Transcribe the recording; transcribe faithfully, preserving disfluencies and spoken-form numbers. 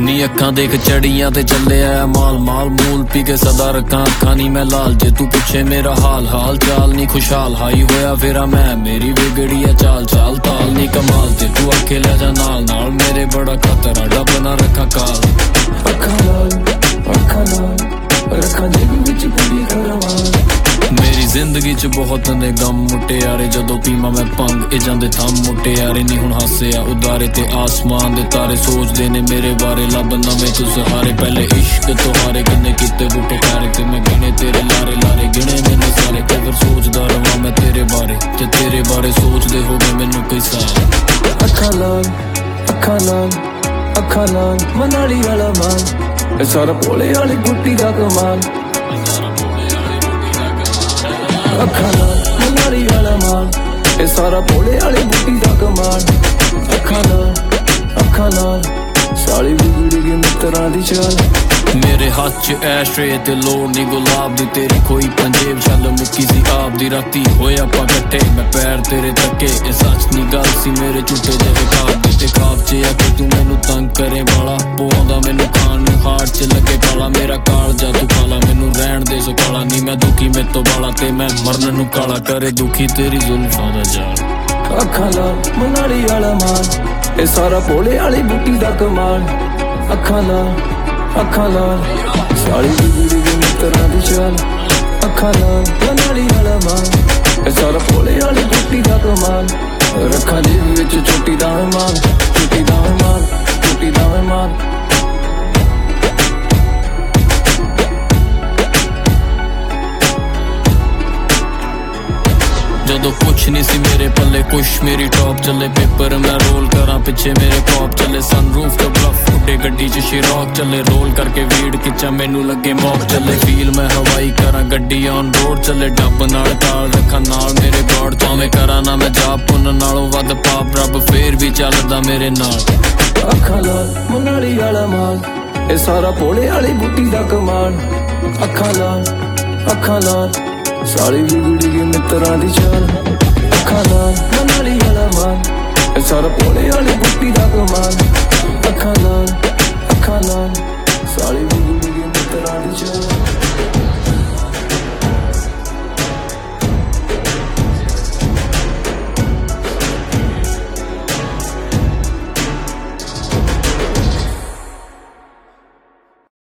नी अखां देख चढ़ियां ते चले आया माल माल मूल पी के सदा रखा अखां नी मैं लाल जे तू पूछे मेरा हाल हाल चाल नी खुशहाल हाई होया फेरा मैं मेरी बिगड़ी है चाल चाल ताल नी कमाल ते तू आखे ले जा नाल नाल मेरे बड़ा खतरा डब ना रखा काल अखां लाल अखां लाल रखा जेब विच पूरी करवाल मेरी जिंदगी च बहुत ने गम मुटे यारे जदों पीमा मैं भंग ए जांदे थम मुटे यारे नी हुण हासे आ उदारे ते आसमान दे तारे सोचदे ने मेरे बारे लब नवे तू सहारे पहले इश्क तोहारे किन्ने किते बूटे प्यारे ते मैं गिने तेरे लारे लारे गिने मैंने सारे कबर सोचदा रवां मैं तेरे बारे ते तेरे बारे सोचदे हो गए मैनू कई साल अखां लाल अखां लाल अखां लाल मनाली वाला माल ए सारा भोले वाली गुट्टी दा कमाल अखां लाल मनाली वाला माल ए सारा भोले वाली गुट्टी दा कमाल अखां लाल अखां लाल साली बिगड़ी गई मित्तरां दी चाल मेरे हाथ च ऐशरे ते लोड़ नी गुलाब दी तेरी कोई पंजेब छल मुक्की सी आप दी राती होए आपां कट्ठे मैं पैर तेरे तके ए सच नी गल सी मेरे झूठे जेहे ख्वाब दी ते ख्वाब च आके तू मैनू तंग करे वाला पौंदा मैनू खान नू हार्ट च लगे काला मेरा काल जा तू खाला मैनू रहन दे सो काला नी मैं दुखी मेरे तो बाला ते मैं मरन नू काला करे दुखी तेरी जुल्फां दा जाल अखां लाल मनाली वाला माल ए सारा भोले वाली बुट्टी दा कमाल अखां लाल अखां लाल साली बिगड़ी गई मित्तरां दी चाल अखां लाल मनाली वाला माल ए सारा भोले वाली बुट्टी दा कमाल रखा जेब विच छोटी दा माल छोटी दा माल छोटी दा माल जदों कुछ नहीं सी मेरे पल्ले कुछ मेरी टॉप चले पेपर मैं रोल करा पिछे मेरे पॉप चले सनरूफ तो ब्लफ उड़े गड्डी च शिरॉक चले रोल करके वीड खिचा मैनू लगे मॉक चले फील मैं हवाई करा गड्डी ऑन रोड चले डब नाल ताल रखा नाल मेरे गॉड भावें करा ना मैं जाप पुन नालों वध पाप रब फेर भी चलदा मेरे नाल अखां लाल मनाली वाला माल ए सारा भोले वाली बुट्टी दा कमाल अखां लाल अखां लाल साली बिगड़ी गई मित्तरां दी चाल अखां लाल मनाली वाला माल ए सारा भोले